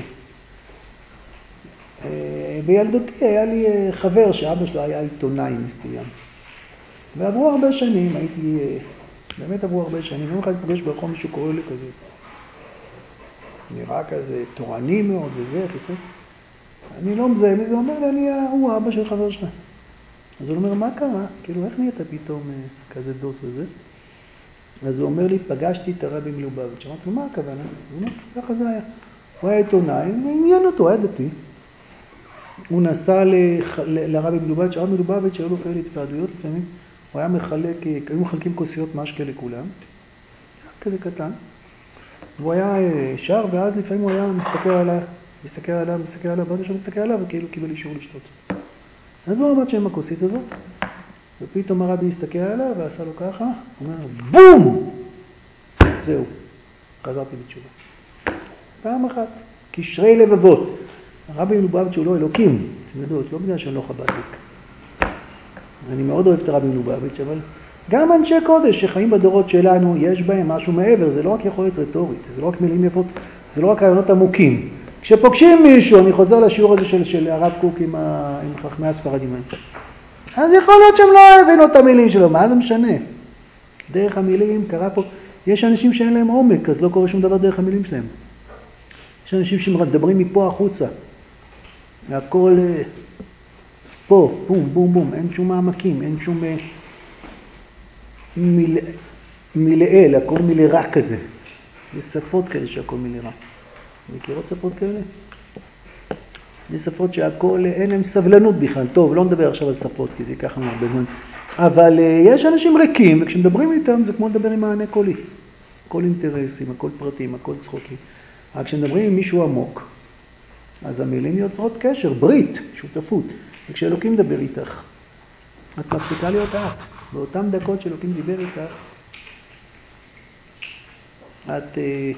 בילדותי היה לי חבר שאבא שלו היה עיתונאי מסוים. ועברו הרבה שנים, הייתי, באמת עברו הרבה שנים, יום אחד פוגש ברחוב מישהו קורא לי כזה, נראה כזה תורני מאוד וזה, חיצון. אני לא מזהה מזה, הוא אומר לי, אני הוא האבא של חבר שלך. אז הוא אומר, מה קרה? כאילו, איך נהיית פתאום כזה דוס וזה? אז הוא אומר לי, פגשתי את הרבי מלובביץ'. אמרתי לו, מה הכוונה? הוא אומר, ככה זה היה. הוא היה עיתונאי, עניין אותו, היה דתי. הוא נסע לרבי מלובביץ', הרבי מלובביץ', היו לו כאלה התוועדויות לפעמים, הוא היה מחלק, היו מחלקים כוסיות משקה לכולם, כזה קטן. והוא היה שר, ואז לפעמים הוא היה מסתכל עליו, מסתכל עליו, מסתכל עליו, ועד שהוא מסתכל עליו, וכאילו קיבל אישור לשתות. אז הוא עמד שם הכוסית הזאת, ופתאום הרבי הסתכל עליו, ועשה לו ככה, הוא אומר, בום! זהו, חזרתי בתשובה. פעם אחת, קשרי לבבות. הרבי מלובביץ' הוא לא אלוקים, אתם יודעות, לא בגלל שאני לא חב"דניק. אני מאוד אוהב את הרבי מלובביץ', אבל גם אנשי קודש שחיים בדורות שלנו, יש בהם משהו מעבר, זה לא רק יכולת רטורית, זה לא רק מילים יפות, זה לא רק רעיונות עמוקים. כשפוגשים מישהו, אני חוזר לשיעור הזה של, של הרב קוק עם, ה, עם חכמי הספרדים. אז יכול להיות שהם לא הבינו את המילים שלו, מה זה משנה? דרך המילים קרה פה, יש אנשים שאין להם עומק, אז לא קורה שום דבר דרך המילים שלהם. יש אנשים שמדברים מפה החוצה, והכל פה, בום, בום, בום, אין שום מעמקים, אין שום מיל... מילאל, הכל מילרע כזה. יש שפות כאלה שהכל מילרע. מכירות שפות כאלה? יש שפות שהכל, אין להם סבלנות בכלל. טוב, לא נדבר עכשיו על שפות, כי זה ייקח לנו הרבה זמן. אבל יש אנשים ריקים, וכשמדברים איתם זה כמו לדבר עם מענה קולי. הכל אינטרסים, הכל פרטים, הכל צחוקים. רק כשמדברים עם מישהו עמוק, אז המילים יוצרות קשר, ברית, שותפות. וכשאלוקים מדבר איתך, את מפסיקה להיות את. באותן דקות שאלוקים דיבר איתך, את...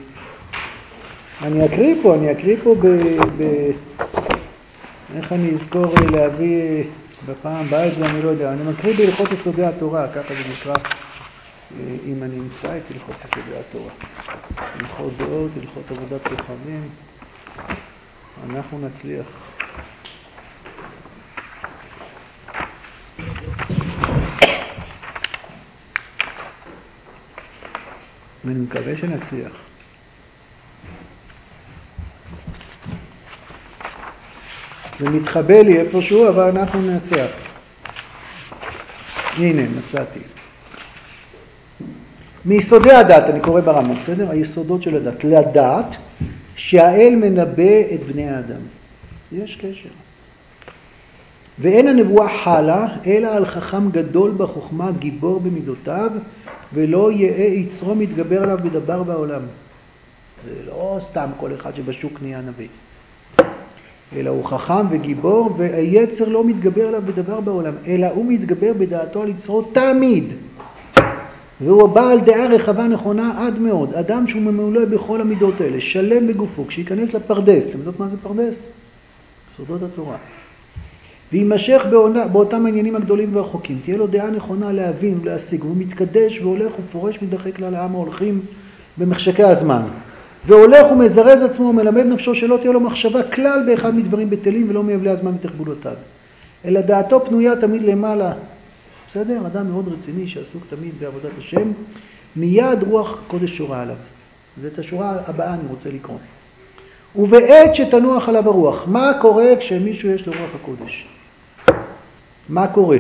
אני אקריא פה, אני אקריא פה ב... ב... איך אני אזכור להביא בפעם הבאה את זה, אני לא יודע. אני מקריא בהלכות יסודי התורה, ככה זה נקרא, אם אני אמצא את הלכות יסודי התורה. הלכות דעות, הלכות עבודת כוכבים. אנחנו נצליח. ואני מקווה שנצליח. זה מתחבא לי איפשהו, אבל אנחנו נצליח. הנה, מצאתי. מיסודי הדת, אני קורא ברמות, בסדר? היסודות של הדת. לדעת שהאל מנבא את בני האדם. יש קשר. ואין הנבואה חלה, אלא על חכם גדול בחוכמה, גיבור במידותיו, ולא יהיה יצרו מתגבר עליו בדבר בעולם. זה לא סתם כל אחד שבשוק נהיה נביא. אלא הוא חכם וגיבור, והיצר לא מתגבר עליו בדבר בעולם, אלא הוא מתגבר בדעתו על יצרו תמיד. והוא בעל דעה רחבה נכונה עד מאוד. אדם שהוא ממולא בכל המידות האלה, שלם בגופו, כשיכנס לפרדס, אתם יודעות מה זה פרדס? סודות התורה. וימשך באותם העניינים הגדולים והרחוקים, תהיה לו דעה נכונה להבין ולהשיג, והוא מתקדש והולך ופורש מדרכי כלל העם ההולכים במחשקי הזמן. והולך ומזרז עצמו ומלמד נפשו שלא תהיה לו מחשבה כלל באחד מדברים בטלים ולא מיבלי הזמן ותחבולותיו. אלא דעתו פנויה תמיד למעלה. בסדר? אדם מאוד רציני שעסוק תמיד בעבודת השם, מיד רוח קודש שורה עליו. ואת השורה הבאה אני רוצה לקרוא. ובעת שתנוח עליו הרוח, מה קורה כשמישהו יש לו רוח הקודש? מה קורה?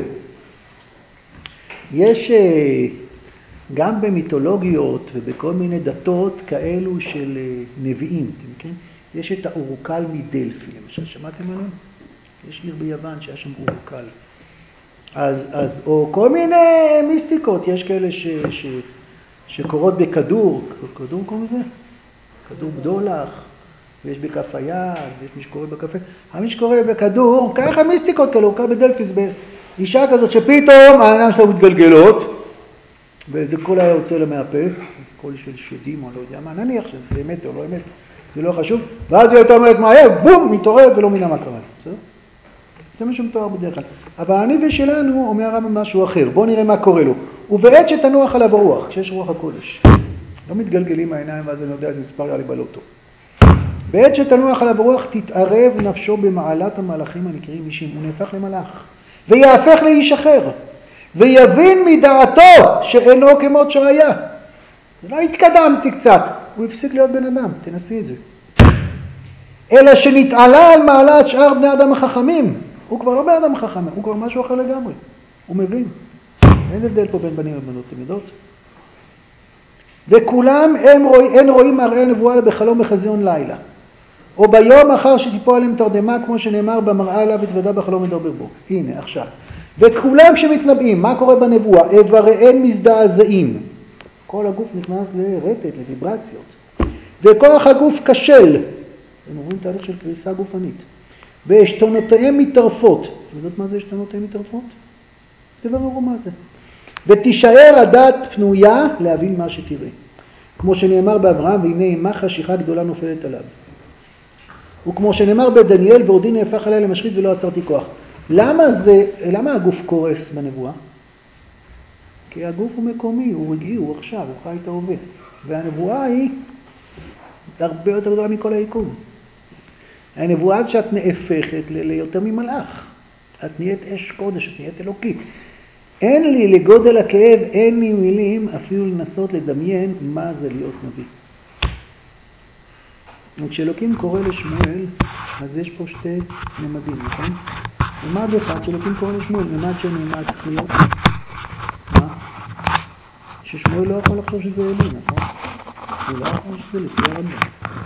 יש גם במיתולוגיות ובכל מיני דתות כאלו של נביאים, כן? יש את האורוקל מדלפי, למשל, שמעתם עליהם? יש עיר ביוון שהיה שם אורוקל. אז, אז, או כל מיני מיסטיקות, יש כאלה ש, ש, שקורות בכדור, כדור קוראים לזה? כדור בדולח, ויש בכף היד, ויש מי שקורא בקפה. המי שקורא בכדור, ככה מיסטיקות כאלה, אורוקל בדלפיס, באישה כזאת שפתאום העיניים שלה מתגלגלות, וזה קול היה יוצא לה מהפה, קול של שדים או לא יודע מה, נניח שזה אמת או לא אמת, זה לא חשוב, ואז היא הייתה אומרת מהר, בום, מתעוררת ולא מינה מה קרה, בסדר? זה מה שמתואר בדרך כלל. אבל הניבא שלנו אומר הרב משהו אחר, בואו נראה מה קורה לו. ובעת שתנוח עליו הרוח, כשיש רוח הקודש, לא מתגלגלים העיניים ואז אני יודע איזה מספר היה לי בלוטו. בעת שתנוח עליו הרוח תתערב נפשו במעלת המלאכים הנקראים אישים, הוא נהפך למלאך, ויהפך לאיש אחר. ויבין מדעתו שאינו כמות שהיה. לא התקדמתי קצת, הוא הפסיק להיות בן אדם, תנסי את זה. אלא שנתעלה על מעלת שאר בני אדם החכמים. הוא כבר לא בני אדם חכם, הוא כבר משהו אחר לגמרי. הוא מבין. אין הבדל פה בין בנים ובנות, אתם יודעות? וכולם הם רואי, אין רואים מראה הנבואה בחלום בחזיון לילה. או ביום אחר שתיפול עליהם תרדמה, כמו שנאמר במראה עליו התוודע בחלום מדבר בו. הנה, עכשיו. וכולם כשמתנבאים, מה קורה בנבואה? איבריהם מזדעזעים. כל הגוף נכנס לרטט, לוויברציות. וכוח הגוף כשל. הם עוברים תהליך של קריסה גופנית. והשתונותיהם מתערפות. אתם יודעות מה זה השתונותיהם מתערפות? תבררו מה זה. ותישאר הדעת פנויה להבין מה שתראה. כמו שנאמר באברהם, והנה אימה חשיכה גדולה נופלת עליו. וכמו שנאמר בדניאל, ועודי נהפך עליה למשחית ולא עצרתי כוח. למה זה, למה הגוף קורס בנבואה? כי הגוף הוא מקומי, הוא רגעי, הוא עכשיו, הוא חי את ההווה. והנבואה היא הרבה יותר גדולה מכל היקום. הנבואה שאת נהפכת ליותר ממלאך. את נהיית אש קודש, את נהיית אלוקית. אין לי לגודל הכאב, אין לי מילים אפילו לנסות לדמיין מה זה להיות נביא. וכשאלוקים קורא לשמואל, אז יש פה שתי ממדים, נכון? ממד אחד שאלוקים קורא לשמואל, ממד שני, מה צריך להיות? מה? ששמואל לא יכול לחשוב שזה אלי, נכון? הוא לא יכול שזה לפי הרמב"ם.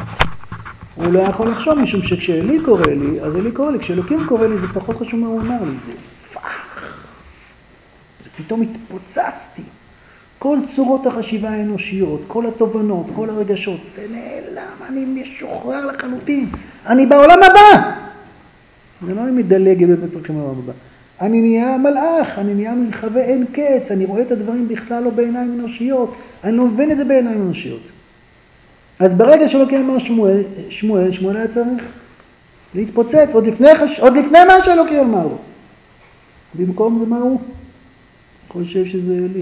הוא לא יכול לחשוב משום שכשאלי קורא לי, אז אלי קורא לי, כשאלוקים קורא לי זה פחות חשוב מה הוא אומר לי, זה פח. זה פתאום התפוצצתי. כל צורות החשיבה האנושיות, כל התובנות, כל הרגשות, זה נעלם, אני משוחרר לחלוטין, אני בעולם הבא. זה לא אני מדלג בפרקים העולם הבא. אני נהיה מלאך, אני נהיה מרחבי אין קץ, אני רואה את הדברים בכלל לא בעיניים אנושיות, אני לא מבין את זה בעיניים אנושיות. אז ברגע שאלוקים אמר שמואל, שמואל, שמואל היה צריך להתפוצץ, עוד לפני, עוד לפני מה שאלוקים אמר לו. במקום זה מה הוא? חושב שזה לי.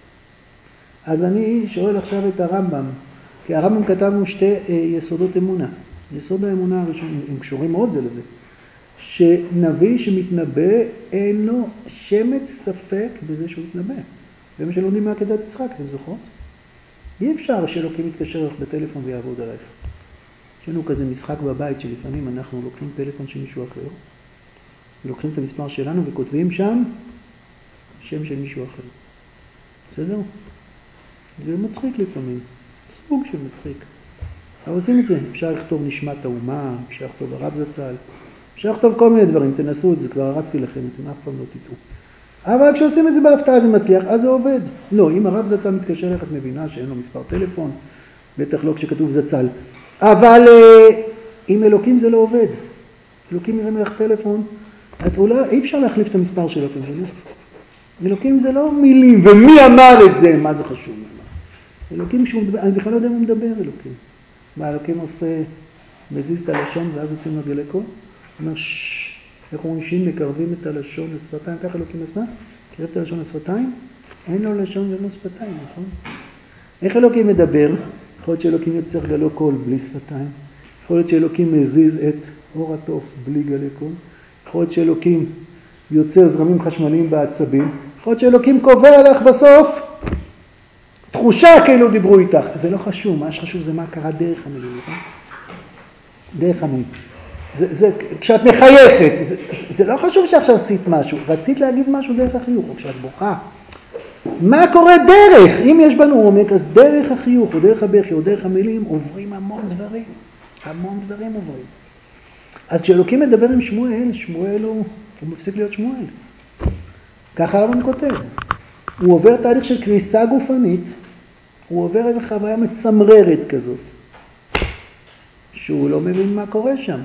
אז אני שואל עכשיו את הרמב"ם, כי הרמב"ם כתבנו שתי יסודות אמונה. יסוד האמונה הראשון, הם קשורים מאוד זה לזה, שנביא שמתנבא אין לו שמץ ספק בזה שהוא מתנבא. ומה שלומדים מעקדת יצחק, אתם זוכרות? אי אפשר שאלוקים יתקשר לך בטלפון ויעבוד עלייך. יש לנו כזה משחק בבית שלפעמים אנחנו לוקחים טלפון של מישהו אחר, ולוקחים את המספר שלנו וכותבים שם שם של מישהו אחר. בסדר? זה מצחיק לפעמים, סוג של מצחיק. אבל עושים את זה, אפשר לכתוב נשמת האומה, אפשר לכתוב הרב זצ"ל, אפשר לכתוב כל מיני דברים, תנסו את זה, כבר הרסתי לכם, אתם אף פעם לא תטעו. אבל כשעושים את זה בהפתעה זה מצליח, אז זה עובד. לא, אם הרב זצ"ל מתקשר לך, את מבינה שאין לו מספר טלפון, בטח לא כשכתוב זצ"ל. אבל עם אלוקים זה לא עובד. אלוקים יראה לך טלפון, את אולי, אי אפשר להחליף את המספר שלו, אתם מבינים? אלוקים זה לא מילים, ומי אמר את זה, מה זה חשוב? אלוקים שהוא מדבר, אני בכלל לא יודע מה מדבר אלוקים. מה אלוקים עושה, מזיז את הלשון ואז יוצאים לו גלי קול? הוא אומר ששש, איך אומרים שין, מקרבים את הלשון לשפתיים, כך אלוקים עשה? קרב את הלשון לשפתיים? אין לו לשון ולא שפתיים, נכון? איך אלוקים מדבר? יכול להיות שאלוקים יוצר גלו קול בלי שפתיים, יכול להיות שאלוקים מזיז את אור התוף בלי גלי קול, יכול להיות שאלוקים יוצר זרמים חשמליים בעצבים, יכול להיות שאלוקים קובע לך בסוף תחושה כאילו דיברו איתך, זה לא חשוב, מה שחשוב זה מה קרה דרך המילים, נכון? דרך המילים. זה, זה, כשאת מחייכת, זה, זה לא חשוב שעכשיו עשית משהו, רצית להגיד משהו דרך החיוך, או כשאת בוכה. מה קורה דרך? אם יש בנו עומק, אז דרך החיוך, או דרך הבכי, או דרך המילים, עוברים המון דברים. המון דברים עוברים. אז כשאלוקים מדבר עם שמואל, שמואל הוא, הוא מפסיק להיות שמואל. ככה הרמב"ם כותב. הוא עובר תהליך של קריסה גופנית, הוא עובר איזו חוויה מצמררת כזאת, שהוא לא מבין מה קורה שם.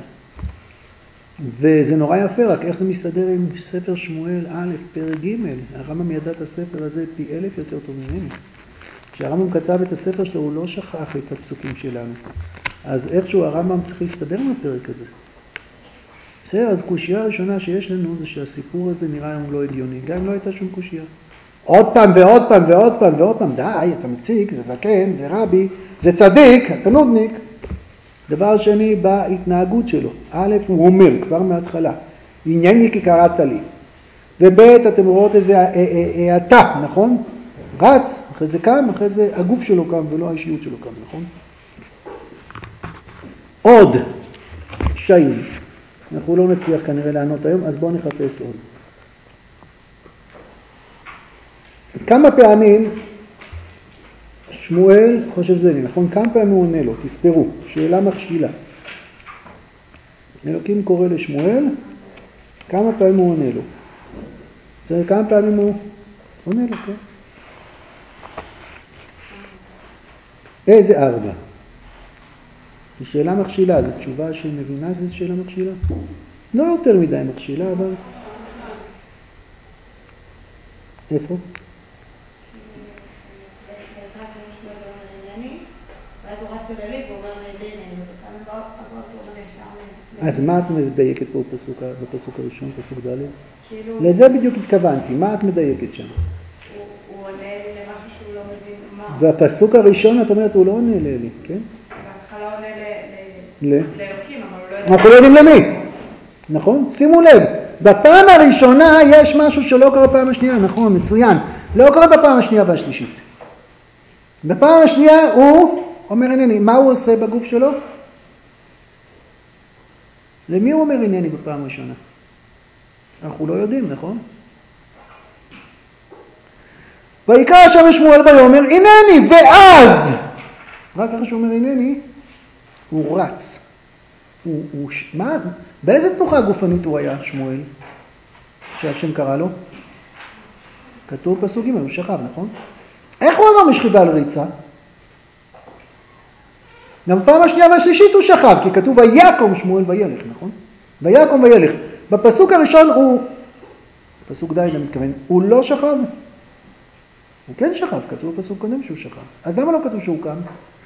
וזה נורא יפה, רק איך זה מסתדר עם ספר שמואל א', פרק ג', הרמב"ם ידע את הספר הזה פי אלף יותר טוב ממני. כשהרמב"ם כתב את הספר שלו, הוא לא שכח את הפסוקים שלנו. אז איכשהו הרמב"ם צריך להסתדר עם הפרק הזה. בסדר, אז קושייה הראשונה שיש לנו זה שהסיפור הזה נראה לנו לא הגיוני, גם אם לא הייתה שום קושייה. עוד פעם ועוד פעם ועוד פעם ועוד פעם, די, אתה מציג, זה זקן, זה רבי, זה צדיק, אתה נודניק. דבר שני, בהתנהגות שלו. א', הוא אומר, כבר מההתחלה, ענייני כי קראת לי. וב', אתם רואות איזה העתה, נכון? רץ, אחרי זה קם, אחרי זה הגוף שלו קם ולא האישיות שלו קם, נכון? עוד, קשיים. אנחנו לא נצליח כנראה לענות היום, אז בואו נחפש עוד. כמה פעמים שמואל חושב זה, נכון? כמה פעמים הוא עונה לו? תספרו, שאלה מכשילה. אלוקים קורא לשמואל, כמה פעמים הוא עונה לו? זה כמה פעמים הוא עונה לו, כן? איזה ארבע? זו שאלה מכשילה, זו תשובה שמבינה שזו שאלה מכשילה? לא יותר מדי מכשילה, אבל... איפה? אז מה את מדייקת פה בפסוק הראשון, פסוק ד'? לזה בדיוק התכוונתי, מה את מדייקת שם? הוא עונה למשהו שהוא לא מבין מה. בפסוק הראשון את אומרת, הוא לא עונה לאלי, כן? בהתחלה עונה לאלוקים, אבל הוא לא יודע. אנחנו לא יודעים למי, נכון? שימו לב, בפעם הראשונה יש משהו שלא קורה בפעם השנייה, נכון, מצוין. לא קורה בפעם השנייה והשלישית. בפעם השנייה הוא אומר הנני, מה הוא עושה בגוף שלו? למי הוא אומר הנני בפעם הראשונה? אנחנו לא יודעים, נכון? ויקרא השם לשמואל ויאמר הנני, ואז רק אחרי שהוא אומר הנני הוא רץ. הוא, הוא, מה, באיזה תנוחה גופנית הוא היה שמואל שהשם קרא לו? כתוב פסוק ג' הוא שכב, נכון? איך הוא עבר משכיבה על ריצה? גם בפעם השנייה והשלישית הוא שכב, כי כתוב ויקום שמואל וילך, נכון? ויקום וילך. בפסוק הראשון הוא, פסוק ד' אני מתכוון, הוא לא שכב. הוא כן שכב, כתוב בפסוק קודם שהוא שכב. אז למה לא כתוב שהוא קם?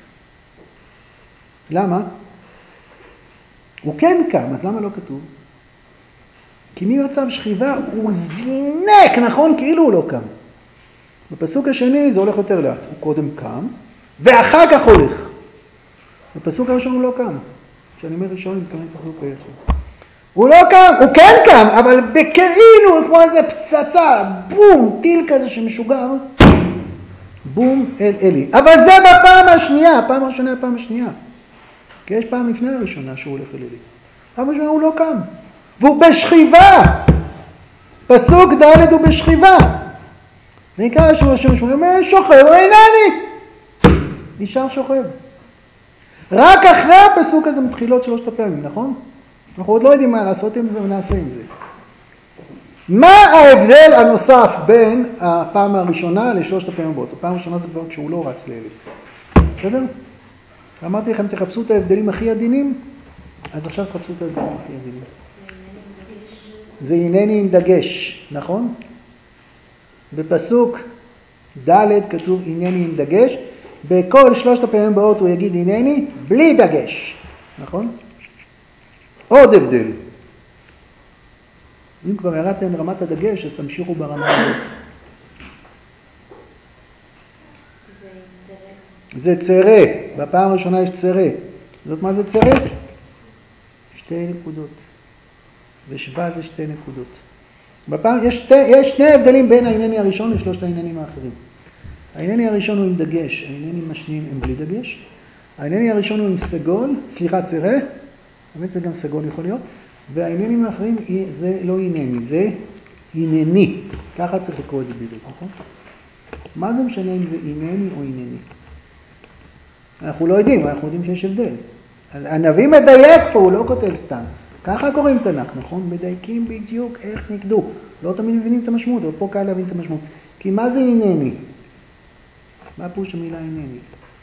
למה? הוא כן קם, אז למה לא כתוב? כי ממצב שכיבה הוא זינק, נכון? כאילו הוא לא קם. בפסוק השני זה הולך יותר לאט. הוא קודם קם, ואחר כך הולך. בפסוק הראשון הוא לא קם. כשאני אומר ראשון, אני מתכוון פסוק ראשון. הוא לא קם, הוא כן קם, אבל בכאילו, כמו איזה פצצה, בום, טיל כזה שמשוגר, בום אל אלי. אבל זה בפעם השנייה, הפעם הראשונה, הפעם השנייה. כי יש פעם לפני הראשונה שהוא הולך אל אלי. הפעם הראשונה הוא לא קם. והוא בשכיבה. פסוק ד' הוא בשכיבה. ויקרא השם השם השם, הוא אומר, שוכב, הוא אינני. נשאר שוכב. רק אחרי הפסוק הזה מתחילות שלושת הפעמים, נכון? אנחנו עוד לא יודעים מה לעשות עם זה ונעשה עם זה. מה ההבדל הנוסף בין הפעם הראשונה לשלושת הפעמים הבאות? הפעם הראשונה זה כבר כשהוא לא רץ לאלי. בסדר? אמרתי לכם, תחפשו את ההבדלים הכי עדינים, אז עכשיו תחפשו את ההבדלים הכי עדינים. זה הנני עם דגש, נכון? בפסוק ד' כתוב הנני עם דגש, בכל שלושת הפעמים הבאות הוא יגיד הנני בלי דגש, נכון? עוד הבדל. אם כבר ירדתם לרמת הדגש, אז תמשיכו ברמה הזאת. זה צרה, בפעם הראשונה יש צרה. זאת מה זה צרה? שתי נקודות. ושבע זה שתי נקודות. בפעם, יש, שתי, יש שני הבדלים בין הענייני הראשון לשלושת העניינים האחרים. הענייני הראשון הוא עם דגש, העניינים השניים הם בלי דגש. הענייני הראשון הוא עם סגול, סליחה צרה, באמת זה גם סגול יכול להיות, והעניינים האחרים זה לא ענייני, זה ענייני. ככה צריך לקרוא את זה בעברית, נכון? מה זה משנה אם זה ענייני או ענייני? אנחנו לא יודעים, אנחנו יודעים שיש הבדל. הנביא מדייק פה, הוא לא כותב סתם. ככה קוראים תנ"ך, נכון? מדייקים בדיוק איך נקדו. לא תמיד מבינים את המשמעות, אבל פה קל להבין את המשמעות. כי מה זה ענייני? מה פירוש המילה ענייני?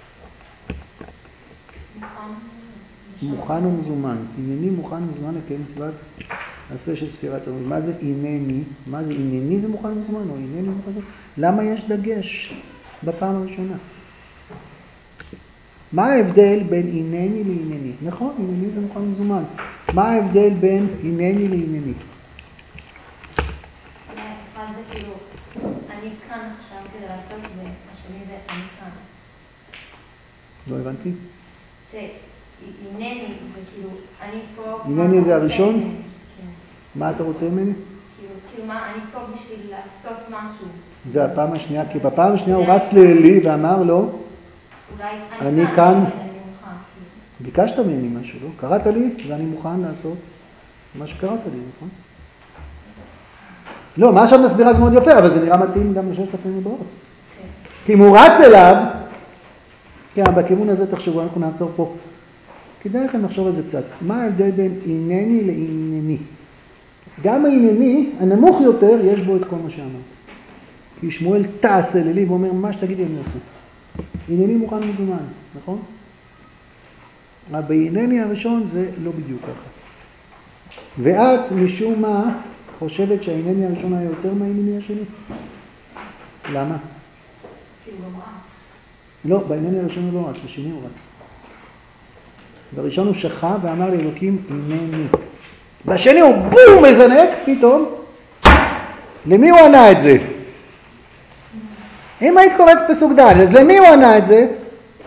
מוכן ומזומן. ענייני מוכן ומזומן לקיים מצוות עשה של ספירת העומד. מה זה ענייני? מה זה ענייני זה מוכן ומזומן או ענייני מוכן ומזומן? למה יש דגש בפעם הראשונה? מה ההבדל בין ענייני לענייני? נכון, ענייני זה מוכן ומזומן. מה ההבדל בין ענייני לענייני? אחד זה כאילו, אני כאן עכשיו כדי לעשות, והשני זה אני כאן. לא הבנתי. שענייני זה כאילו, אני פה... ענייני זה הראשון? כן. מה אתה רוצה ממני? כאילו מה, אני פה בשביל לעשות משהו. והפעם השנייה, כי בפעם השנייה הוא רץ לאלי ואמר לו, אני כאן. ביקשת ממני משהו, לא? קראת לי ואני מוכן לעשות מה שקראת לי, נכון? לא, מה שאת מסבירה זה מאוד יפה, אבל זה נראה מתאים גם לששת הפעמים הבאות. כי אם הוא רץ אליו, כן, בכיוון הזה תחשבו, אנחנו נעצור פה. כדאי לכם לחשוב על זה קצת. מה ההבדל בין עינני לעינני? גם העינני, הנמוך יותר, יש בו את כל מה שאמרת. כי שמואל טס אלילי ואומר, מה שתגידי אני עושה. עינני מוכן מזומן, נכון? אבל בעינני הראשון זה לא בדיוק ככה. ואת משום מה חושבת שהעינני הראשון היה יותר מהעינני השני? למה? כי הוא גם רע. לא, בעינני הראשון הוא לא רץ, בשני הוא רץ. בראשון הוא שכה ואמר לאלוקים, עינני. בשני הוא בום מזנק, פתאום. למי הוא ענה את זה? אם היית קוראת פסוק ד', אז למי הוא ענה את זה?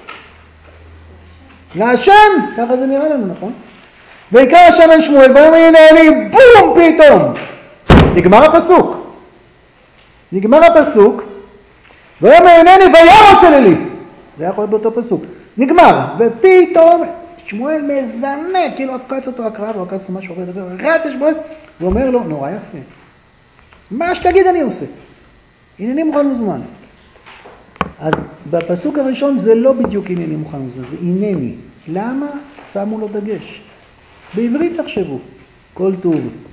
להשם, ככה זה נראה לנו, נכון? ויקרא השם אל שמואל, ויאמר עינני, בום, פתאום. נגמר הפסוק. נגמר הפסוק, ויאמר עינני וירוץ אלילי. זה יכול להיות באותו פסוק. נגמר, ופתאום שמואל מזנק, כאילו עקץ אותו הקרב, או עקץ אותו משהו אחר, רץ לשמואל, ואומר לו, נורא יפה. מה שתגיד אני עושה? עינני מוכן מוזמן. אז בפסוק הראשון זה לא בדיוק עינני מוכן מוזמן, זה עינני. למה? שמו לו דגש. בעברית תחשבו, כל טוב.